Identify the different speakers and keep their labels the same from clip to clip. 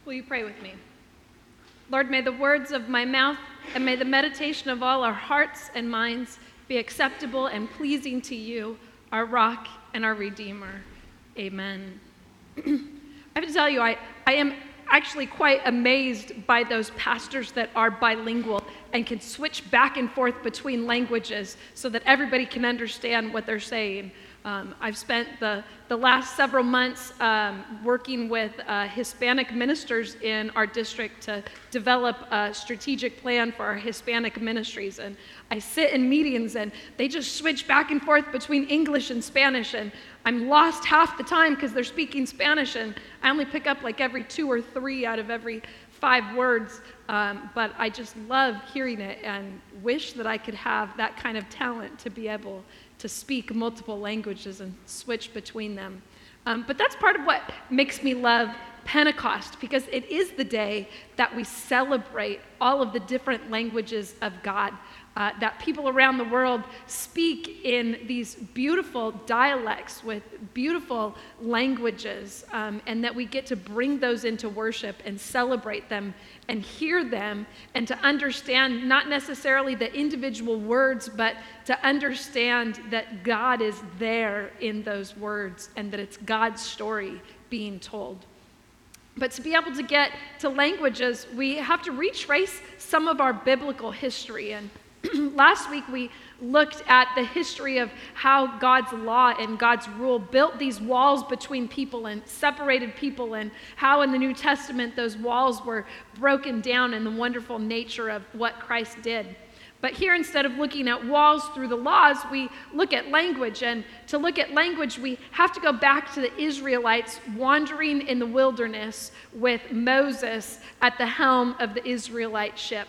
Speaker 1: Will you pray with me? Lord, may the words of my mouth and may the meditation of all our hearts and minds be acceptable and pleasing to you, our rock and our Redeemer. Amen. I have to tell you, I am actually quite amazed by those pastors that are bilingual and can switch back and forth between languages so that everybody can understand what they're saying. I've spent the last several months working with Hispanic ministers in our district to develop a strategic plan for our Hispanic ministries. And I sit in meetings and they just switch back and forth between English and Spanish. And I'm lost half the time because they're speaking Spanish. And I only pick up like every 2 or 3 out of every 5 words. But I just love hearing it and wish that I could have that kind of talent to be able to speak multiple languages and switch between them. But that's part of what makes me love Pentecost, because it is the day that we celebrate all of the different languages of God, that people around the world speak in these beautiful dialects with beautiful languages, and that we get to bring those into worship and celebrate them and hear them and to understand not necessarily the individual words, but to understand that God is there in those words and that it's God's story being told. But to be able to get to languages, we have to retrace some of our biblical history. And last week we looked at the history of how God's law and God's rule built these walls between people and separated people, and how in the New Testament those walls were broken down in the wonderful nature of what Christ did. But here, instead of looking at walls through the laws, we look at language. And to look at language, we have to go back to the Israelites wandering in the wilderness with Moses at the helm of the Israelite ship.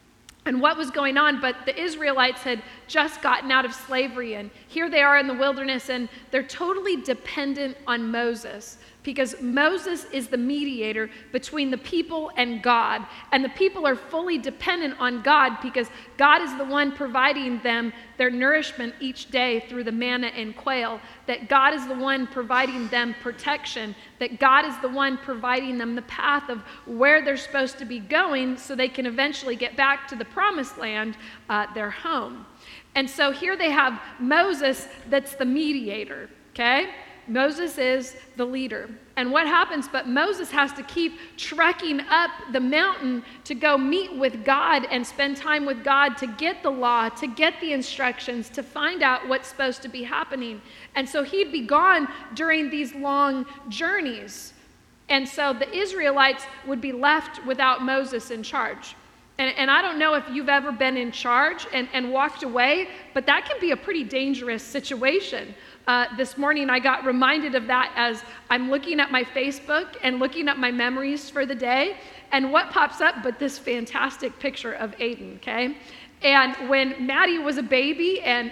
Speaker 1: And what was going on? But the Israelites had just gotten out of slavery, and here they are in the wilderness, and they're totally dependent on Moses, because Moses is the mediator between the people and God. And the people are fully dependent on God because God is the one providing them their nourishment each day through the manna and quail, that God is the one providing them protection, that God is the one providing them the path of where they're supposed to be going so they can eventually get back to the promised land, their home. And so here they have Moses that's the mediator, okay? Moses is the leader. And what happens? But Moses has to keep trekking up the mountain to go meet with God and spend time with God to get the law, to get the instructions, to find out what's supposed to be happening. And so he'd be gone during these long journeys. And so the Israelites would be left without Moses in charge. And I don't know if you've ever been in charge and walked away, but that can be a pretty dangerous situation. This morning I got reminded of that as I'm looking at my Facebook and looking at my memories for the day. And what pops up but this fantastic picture of Aiden, okay? And when Maddie was a baby, and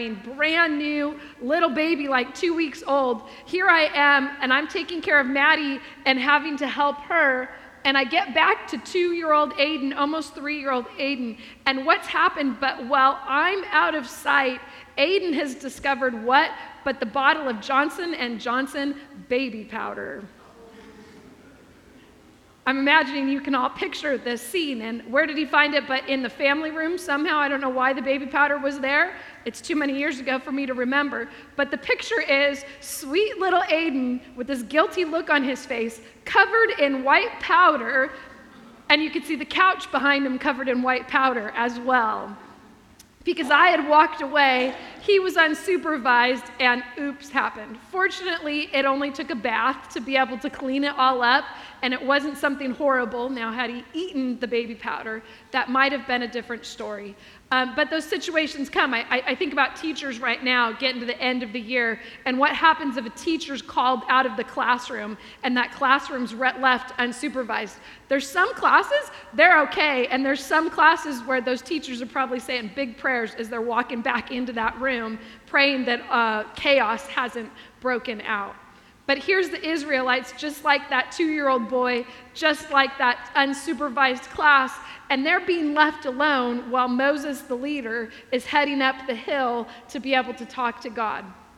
Speaker 1: brand new little baby, like 2 weeks old, here I am, and I'm taking care of Maddie and having to help her. And I get back to 2-year-old Aiden, almost 3-year-old Aiden, and what's happened? But while I'm out of sight, Aiden has discovered what? But the bottle of Johnson & Johnson baby powder. I'm imagining you can all picture this scene. And where did he find it? But in the family room somehow. I don't know why the baby powder was there. It's too many years ago for me to remember. But the picture is sweet little Aiden with this guilty look on his face, covered in white powder. And you can see the couch behind him covered in white powder as well. Because I had walked away, he was unsupervised, and oops happened. Fortunately, it only took a bath to be able to clean it all up, and it wasn't something horrible. Now, had he eaten the baby powder, that might have been a different story. But those situations come. I think about teachers right now getting to the end of the year, and what happens if a teacher's called out of the classroom and that classroom's left unsupervised. There's some classes, they're okay, and there's some classes where those teachers are probably saying big prayers as they're walking back into that room, praying that chaos hasn't broken out. But here's the Israelites, just like that 2-year-old boy, just like that unsupervised class, and they're being left alone while Moses, the leader, is heading up the hill to be able to talk to God.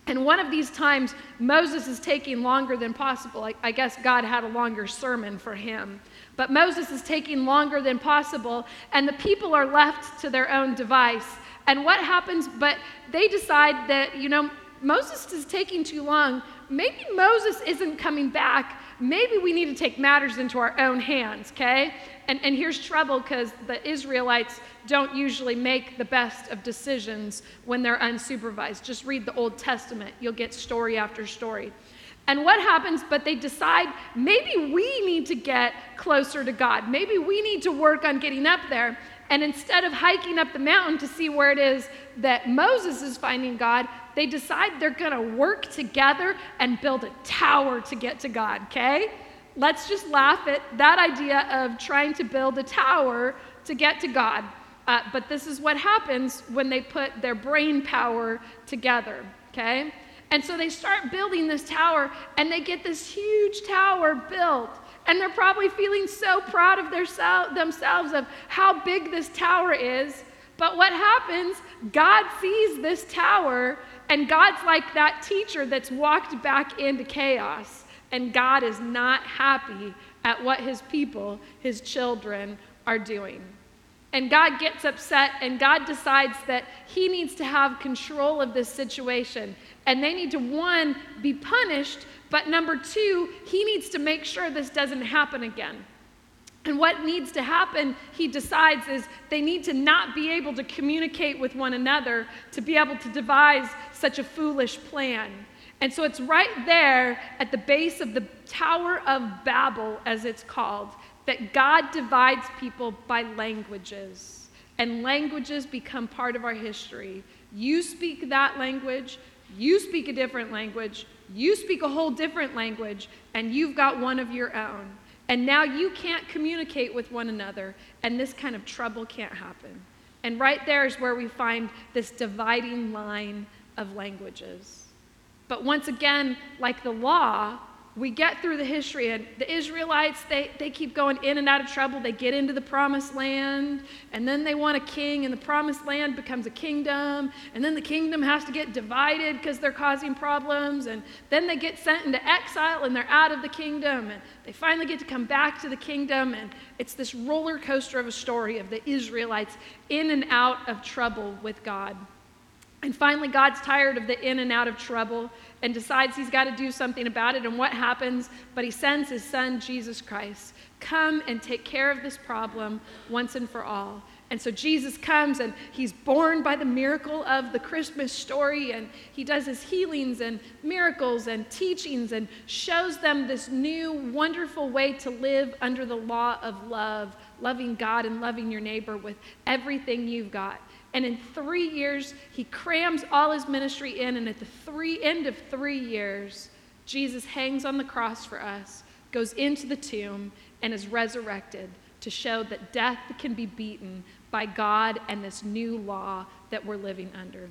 Speaker 1: And one of these times, Moses is taking longer than possible. I guess God had a longer sermon for him. But Moses is taking longer than possible, and the people are left to their own device. And what happens? But they decide that, Moses is taking too long. Maybe Moses isn't coming back. Maybe we need to take matters into our own hands, okay? And here's trouble, because the Israelites don't usually make the best of decisions when they're unsupervised. Just read the Old Testament. You'll get story after story. And what happens? But they decide maybe we need to get closer to God. Maybe we need to work on getting up there. And instead of hiking up the mountain to see where it is that Moses is finding God, they decide they're going to work together and build a tower to get to God, okay? Let's just laugh at that idea of trying to build a tower to get to God. But this is what happens when they put their brain power together, okay? And so they start building this tower, and they get this huge tower built. And they're probably feeling so proud of themselves of how big this tower is. But what happens? God sees this tower, and God's like that teacher that's walked back into chaos. And God is not happy at what his people, his children, are doing. And God gets upset, and God decides that he needs to have control of this situation. And they need to, one, be punished, but number two, he needs to make sure this doesn't happen again. And what needs to happen, he decides, is they need to not be able to communicate with one another to be able to devise such a foolish plan. And so it's right there at the base of the Tower of Babel, as it's called, that God divides people by languages. And languages become part of our history. You speak that language, you speak a different language, you speak a whole different language, and you've got one of your own. And now you can't communicate with one another, and this kind of trouble can't happen. And right there is where we find this dividing line of languages. But once again, like the law, we get through the history, and the Israelites, they keep going in and out of trouble. They get into the promised land, and then they want a king, and the promised land becomes a kingdom, and then the kingdom has to get divided because they're causing problems, and then they get sent into exile, and they're out of the kingdom, and they finally get to come back to the kingdom, and it's this roller coaster of a story of the Israelites in and out of trouble with God. And finally, God's tired of the in and out of trouble and decides he's got to do something about it. And what happens? But he sends his son, Jesus Christ, come and take care of this problem once and for all. And so Jesus comes, and he's born by the miracle of the Christmas story, and he does his healings and miracles and teachings and shows them this new, wonderful way to live under the law of love, loving God and loving your neighbor with everything you've got. And in 3 years, he crams all his ministry in, and at the end of 3 years, Jesus hangs on the cross for us, goes into the tomb, and is resurrected to show that death can be beaten by God and this new law that we're living under.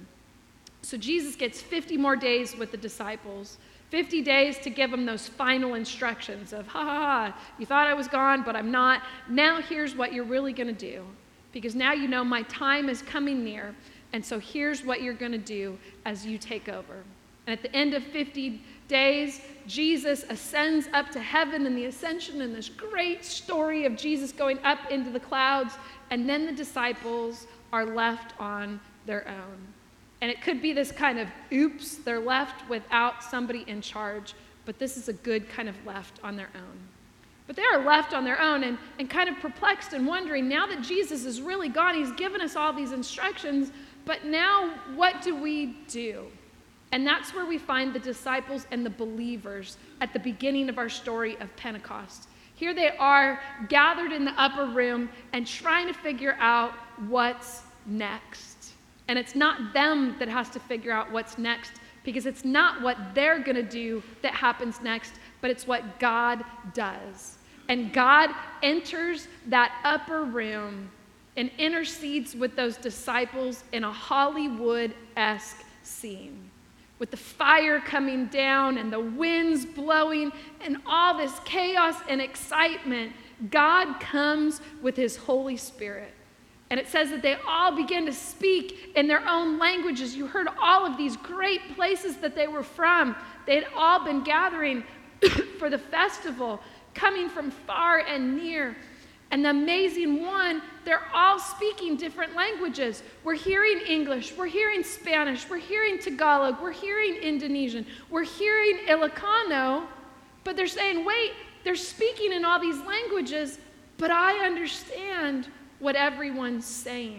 Speaker 1: So Jesus gets 50 more days with the disciples, 50 days to give them those final instructions of, you thought I was gone, but I'm not. Now here's what you're really going to do. Because now you know my time is coming near, and so here's what you're going to do as you take over. And at the end of 50 days, Jesus ascends up to heaven in the ascension, and this great story of Jesus going up into the clouds, and then the disciples are left on their own. And it could be this kind of, oops, they're left without somebody in charge, but this is a good kind of left on their own. But they are left on their own and kind of perplexed and wondering, now that Jesus is really gone, he's given us all these instructions, but now what do we do? And that's where we find the disciples and the believers at the beginning of our story of Pentecost. Here they are gathered in the upper room and trying to figure out what's next. And it's not them that has to figure out what's next, because it's not what they're going to do that happens next, but it's what God does. And God enters that upper room and intercedes with those disciples in a Hollywood-esque scene, with the fire coming down and the winds blowing and all this chaos and excitement. God comes with his Holy Spirit. And it says that they all began to speak in their own languages. You heard all of these great places that they were from. They had all been gathering for the festival, coming from far and near. And the amazing one, they're all speaking different languages. We're hearing English, we're hearing Spanish, we're hearing Tagalog, we're hearing Indonesian, we're hearing Ilocano, but they're saying, wait, they're speaking in all these languages, but I understand what everyone's saying.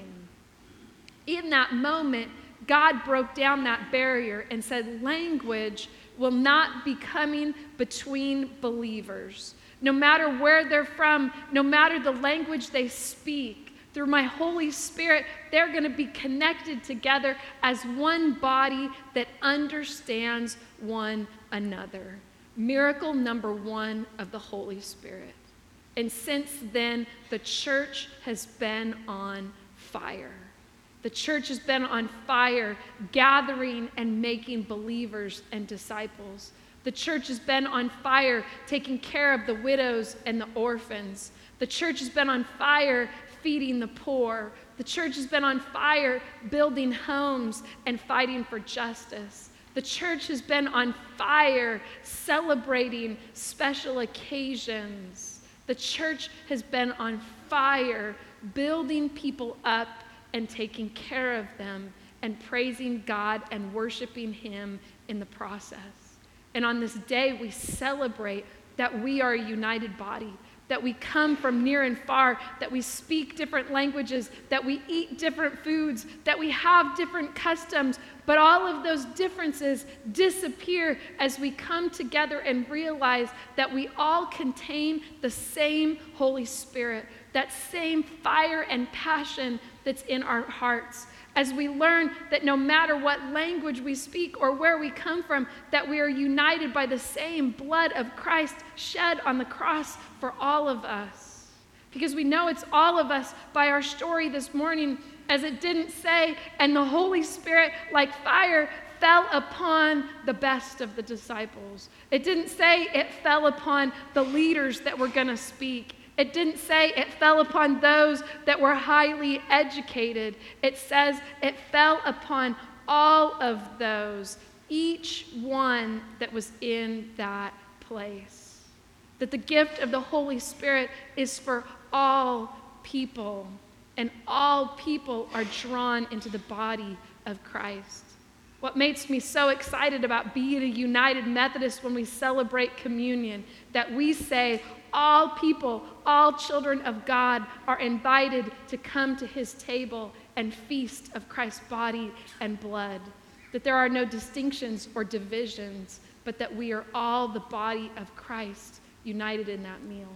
Speaker 1: In that moment, God broke down that barrier and said, language will not be coming between believers. No matter where they're from, no matter the language they speak, through my Holy Spirit, they're going to be connected together as one body that understands one another. Miracle number one of the Holy Spirit. And since then, the church has been on fire. The church has been on fire, gathering and making believers and disciples. The church has been on fire, taking care of the widows and the orphans. The church has been on fire, feeding the poor. The church has been on fire, building homes and fighting for justice. The church has been on fire, celebrating special occasions. The church has been on fire, building people up and taking care of them and praising God and worshiping Him in the process. And on this day, we celebrate that we are a united body, that we come from near and far, that we speak different languages, that we eat different foods, that we have different customs, but all of those differences disappear as we come together and realize that we all contain the same Holy Spirit, that same fire and passion that's in our hearts. As we learn that no matter what language we speak or where we come from, that we are united by the same blood of Christ shed on the cross for all of us. Because we know it's all of us by our story this morning, as it didn't say, and the Holy Spirit, like fire, fell upon the best of the disciples. It didn't say it fell upon the leaders that were going to speak. It didn't say it fell upon those that were highly educated. It says it fell upon all of those, each one that was in that place. That the gift of the Holy Spirit is for all people, and all people are drawn into the body of Christ. What makes me so excited about being a United Methodist when we celebrate communion, that we say all people, all children of God are invited to come to His table and feast of Christ's body and blood. That there are no distinctions or divisions, but that we are all the body of Christ united in that meal.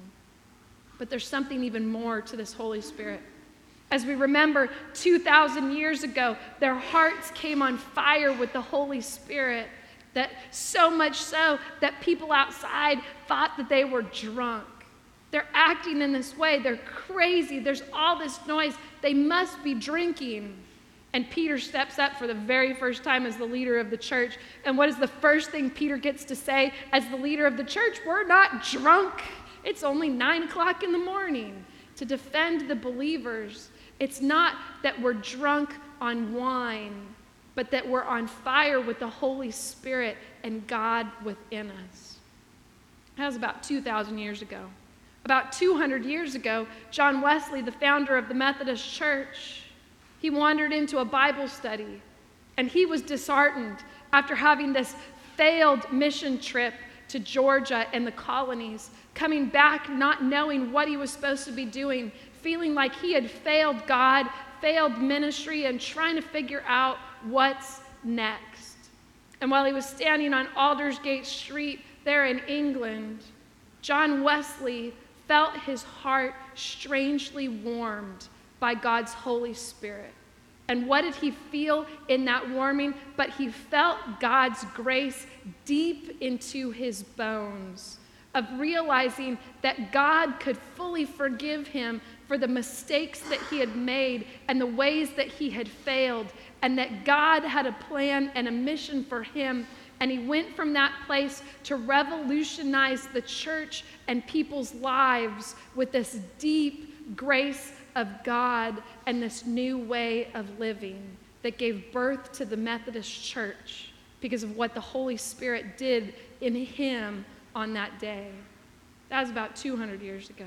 Speaker 1: But there's something even more to this Holy Spirit. As we remember 2,000 years ago, their hearts came on fire with the Holy Spirit. That so much so that people outside thought that they were drunk. They're acting in this way. They're crazy. There's all this noise. They must be drinking. And Peter steps up for the very first time as the leader of the church. And what is the first thing Peter gets to say as the leader of the church? We're not drunk. It's only 9 o'clock in the morning. To defend the believers, it's not that we're drunk on wine, but that we're on fire with the Holy Spirit and God within us. That was about 2,000 years ago. About 200 years ago, John Wesley, the founder of the Methodist Church, he wandered into a Bible study, and he was disheartened after having this failed mission trip to Georgia and the colonies, coming back not knowing what he was supposed to be doing, feeling like he had failed God, failed ministry, and trying to figure out what's next. And while he was standing on Aldersgate Street there in England, John Wesley felt his heart strangely warmed by God's Holy Spirit. And what did he feel in that warming? But he felt God's grace deep into his bones, of realizing that God could fully forgive him for the mistakes that he had made and the ways that he had failed, and that God had a plan and a mission for him, And he went from that place to revolutionize the church and people's lives with this deep grace of God and this new way of living that gave birth to the Methodist Church because of what the Holy Spirit did in him on that day. That was about 200 years ago.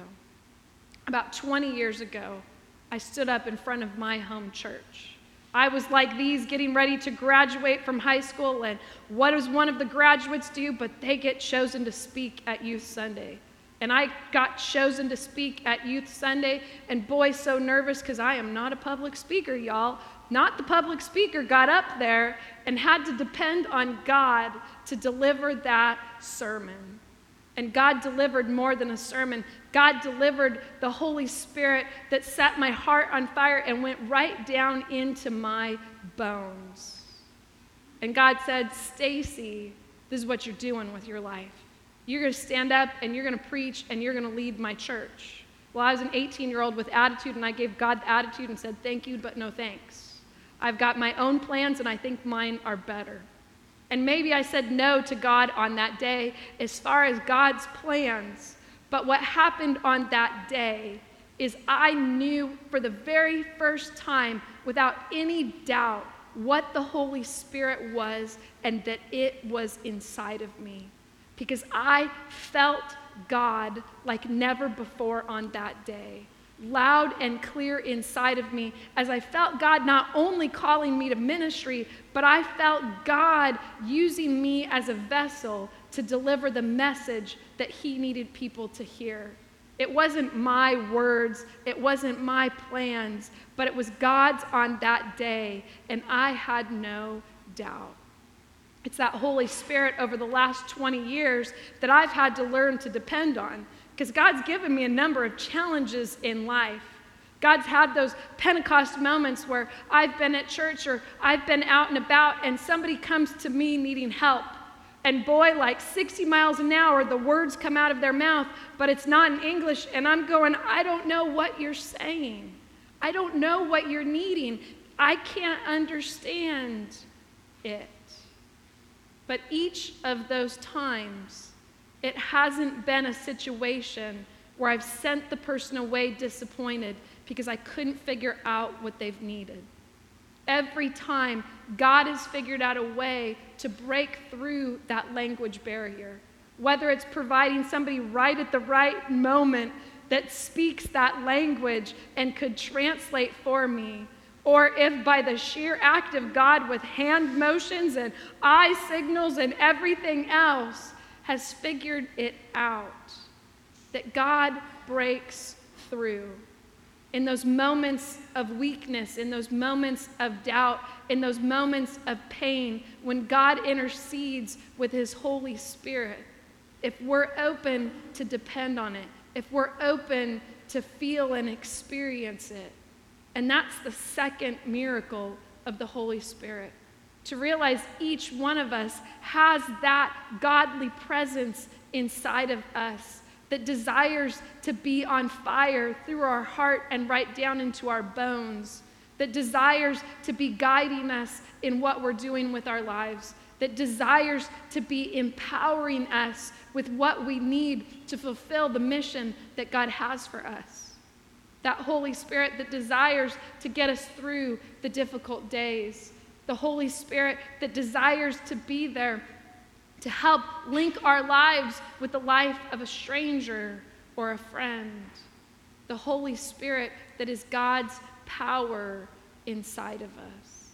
Speaker 1: About 20 years ago, I stood up in front of my home church. I was like these, getting ready to graduate from high school, and what does one of the graduates do? But they get chosen to speak at Youth Sunday. And I got chosen to speak at Youth Sunday, and boy, so nervous, because I am not a public speaker, y'all. Not the public speaker got up there and had to depend on God to deliver that sermon. And God delivered more than a sermon. God delivered the Holy Spirit that set my heart on fire and went right down into my bones. And God said, Stacy, this is what you're doing with your life. You're going to stand up and you're going to preach and you're going to lead my church. Well, I was an 18-year-old with attitude, and I gave God the attitude and said, thank you, but no thanks. I've got my own plans, and I think mine are better. And maybe I said no to God on that day as far as God's plans. But what happened on that day is I knew for the very first time, without any doubt, what the Holy Spirit was and that it was inside of me. Because I felt God like never before on that day. Loud and clear inside of me, as I felt God not only calling me to ministry, but I felt God using me as a vessel to deliver the message that he needed people to hear. It wasn't my words, it wasn't my plans, but it was God's on that day, and I had no doubt. It's that Holy Spirit over the last 20 years that I've had to learn to depend on. Because God's given me a number of challenges in life. God's had those Pentecost moments where I've been at church or I've been out and about and somebody comes to me needing help. And boy, like 60 miles an hour, the words come out of their mouth, but it's not in English. And I'm going, I don't know what you're saying. I don't know what you're needing. I can't understand it. But each of those times, it hasn't been a situation where I've sent the person away disappointed because I couldn't figure out what they've needed. Every time, God has figured out a way to break through that language barrier. Whether it's providing somebody right at the right moment that speaks that language and could translate for me, or if by the sheer act of God with hand motions and eye signals and everything else, has figured it out, that God breaks through. In those moments of weakness, in those moments of doubt, in those moments of pain, when God intercedes with his Holy Spirit, if we're open to depend on it, if we're open to feel and experience it. And that's the second miracle of the Holy Spirit. To realize each one of us has that godly presence inside of us that desires to be on fire through our heart and right down into our bones, that desires to be guiding us in what we're doing with our lives, that desires to be empowering us with what we need to fulfill the mission that God has for us. That Holy Spirit that desires to get us through the difficult days. The Holy Spirit that desires to be there to help link our lives with the life of a stranger or a friend. The Holy Spirit that is God's power inside of us.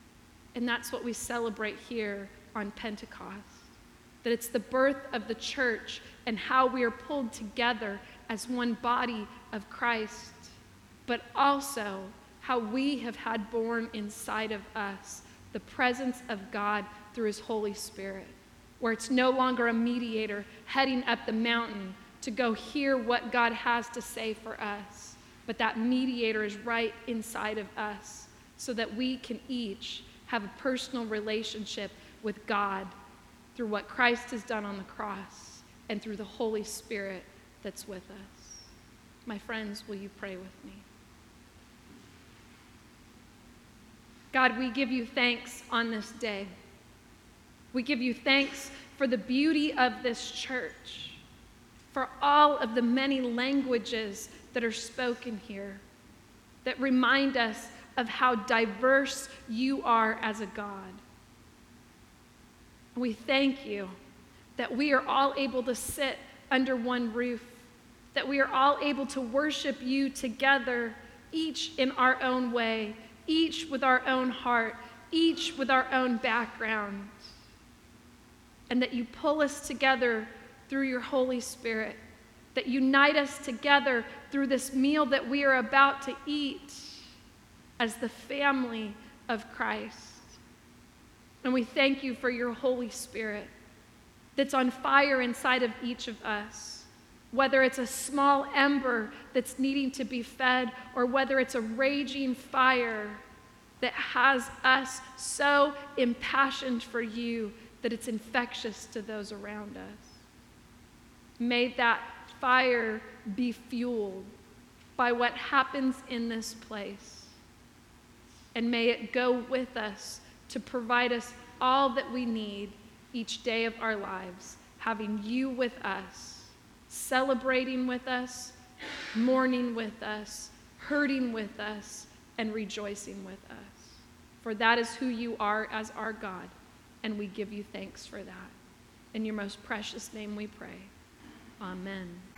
Speaker 1: And that's what we celebrate here on Pentecost. That it's the birth of the church and how we are pulled together as one body of Christ, but also how we have had born inside of us the presence of God through his Holy Spirit, where it's no longer a mediator heading up the mountain to go hear what God has to say for us, but that mediator is right inside of us so that we can each have a personal relationship with God through what Christ has done on the cross and through the Holy Spirit that's with us. My friends, will you pray with me? God, we give you thanks on this day. We give you thanks for the beauty of this church, for all of the many languages that are spoken here that remind us of how diverse you are as a God. We thank you that we are all able to sit under one roof, that we are all able to worship you together, each in our own way, each with our own heart, each with our own background, and that you pull us together through your Holy Spirit, that unite us together through this meal that we are about to eat as the family of Christ. And we thank you for your Holy Spirit that's on fire inside of each of us, whether it's a small ember that's needing to be fed or whether it's a raging fire that has us so impassioned for you that it's infectious to those around us. May that fire be fueled by what happens in this place. And may it go with us to provide us all that we need each day of our lives, having you with us, celebrating with us, mourning with us, hurting with us, and rejoicing with us. For that is who you are as our God, and we give you thanks for that. In your most precious name we pray. Amen.